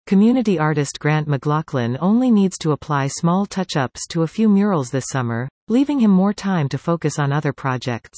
Community artist Grant McLaughlin only needs to apply small touch-ups to a few murals this summer, leaving him more time to focus on other projects.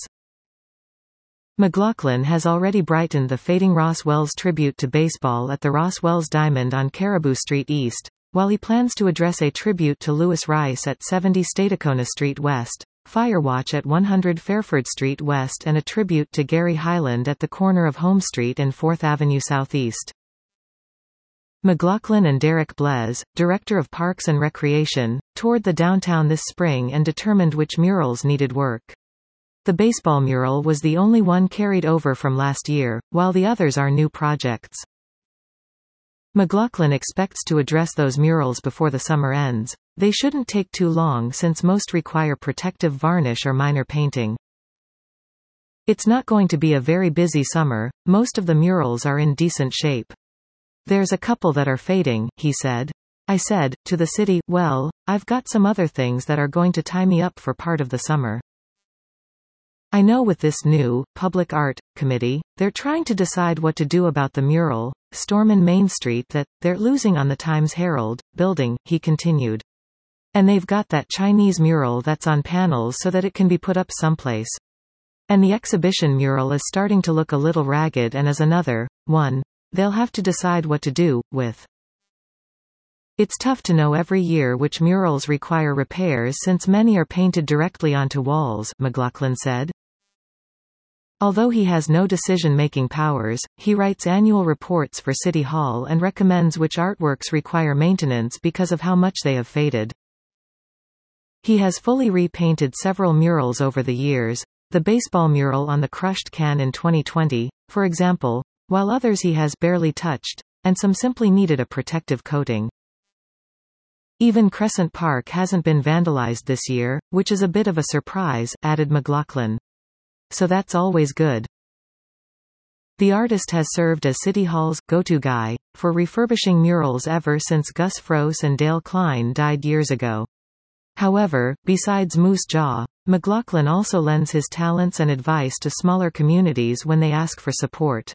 McLaughlin has already brightened the fading Ross Wells tribute to baseball at the Ross Wells Diamond on Caribou Street East, while he plans to address a tribute to Lewis Rice at 70 Statacona Street West, Firewatch at 100 Fairford Street West and a tribute to Gary Highland at the corner of Home Street and 4th Avenue Southeast. McLaughlin and Derek Blez, Director of Parks and Recreation, toured the downtown this spring and determined which murals needed work. The baseball mural was the only one carried over from last year, while the others are new projects. McLaughlin expects to address those murals before the summer ends. They shouldn't take too long since most require protective varnish or minor painting. It's not going to be a very busy summer, most of the murals are in decent shape. There's a couple that are fading, he said. I said, to the city, well, I've got some other things that are going to tie me up for part of the summer. I know with this new, public art, committee, they're trying to decide what to do about the mural, Storm in Main Street that, they're losing on the Times-Herald, building, he continued. And they've got that Chinese mural that's on panels so that it can be put up someplace. And the exhibition mural is starting to look a little ragged and is another one they'll have to decide what to do with. It's tough to know every year which murals require repairs since many are painted directly onto walls, McLaughlin said. Although he has no decision-making powers, he writes annual reports for City Hall and recommends which artworks require maintenance because of how much they have faded. He has fully repainted several murals over the years, the baseball mural on the crushed can in 2020, for example, while others he has barely touched, and some simply needed a protective coating. Even Crescent Park hasn't been vandalized this year, which is a bit of a surprise, added McLaughlin. So that's always good. The artist has served as City Hall's go-to guy for refurbishing murals ever since Gus Froese and Dale Klein died years ago. However, besides Moose Jaw, McLaughlin also lends his talents and advice to smaller communities when they ask for support.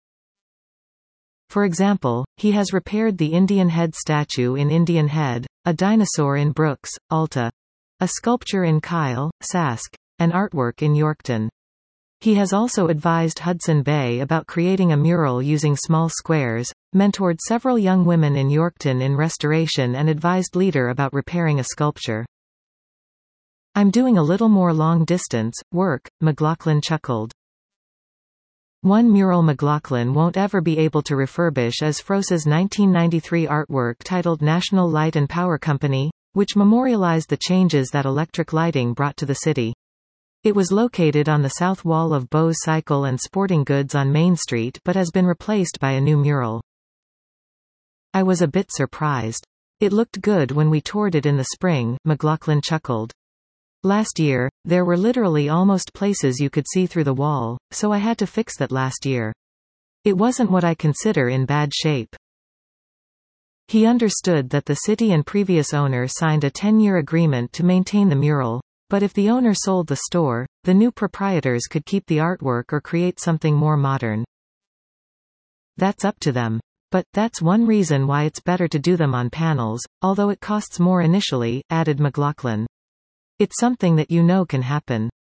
For example, he has repaired the Indian Head statue in Indian Head, a dinosaur in Brooks, Alta, a sculpture in Kyle, Sask, and artwork in Yorkton. He has also advised Hudson Bay about creating a mural using small squares, mentored several young women in Yorkton in restoration and advised Leader about repairing a sculpture. I'm doing a little more long-distance work, McLaughlin chuckled. One mural McLaughlin won't ever be able to refurbish is Froese's 1993 artwork titled National Light and Power Company, which memorialized the changes that electric lighting brought to the city. It was located on the south wall of Bose Cycle and Sporting Goods on Main Street but has been replaced by a new mural. I was a bit surprised. It looked good when we toured it in the spring, McLaughlin chuckled. Last year, there were literally almost places you could see through the wall, so I had to fix that last year. It wasn't what I consider in bad shape. He understood that the city and previous owner signed a 10-year agreement to maintain the mural, but if the owner sold the store, the new proprietors could keep the artwork or create something more modern. That's up to them. But, that's one reason why it's better to do them on panels, although it costs more initially, added McLaughlin. It's something that you know can happen.